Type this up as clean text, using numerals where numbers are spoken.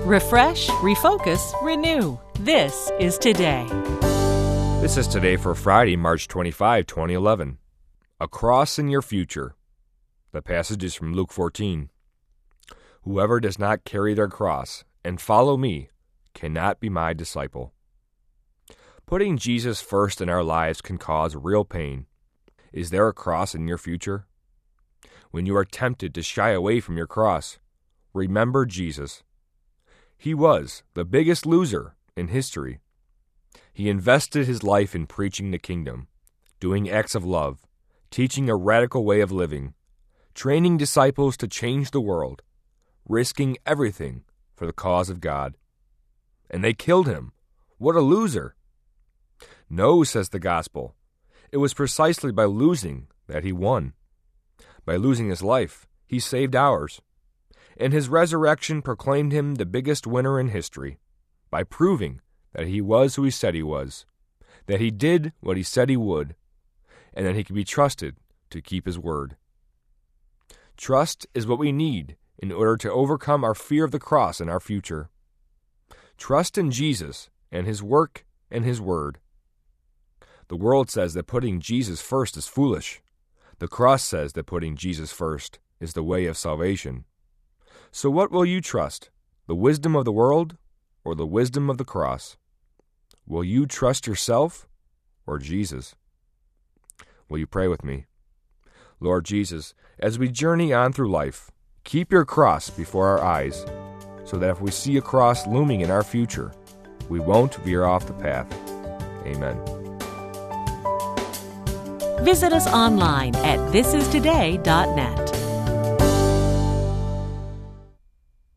Refresh, refocus, renew. This is Today. This is Today for Friday, March 25, 2011. A cross in your future. The passage is from Luke 14. Whoever does not carry their cross and follow me cannot be my disciple. Putting Jesus first in our lives can cause real pain. Is there a cross in your future? When you are tempted to shy away from your cross, remember Jesus. He was the biggest loser in history. He invested his life in preaching the kingdom, doing acts of love, teaching a radical way of living, training disciples to change the world, risking everything for the cause of God. And they killed him. What a loser! No, says the gospel. It was precisely by losing that he won. By losing his life, he saved ours. And his resurrection proclaimed him the biggest winner in history, by proving that he was who he said he was, that he did what he said he would, and that he could be trusted to keep his word. Trust is what we need in order to overcome our fear of the cross in our future. Trust in Jesus and his work and his word. The world says that putting Jesus first is foolish. The cross says that putting Jesus first is the way of salvation. So what will you trust, the wisdom of the world or the wisdom of the cross? Will you trust yourself or Jesus? Will you pray with me? Lord Jesus, as we journey on through life, keep your cross before our eyes, so that if we see a cross looming in our future, we won't veer off the path. Amen. Visit us online at thisistoday.net.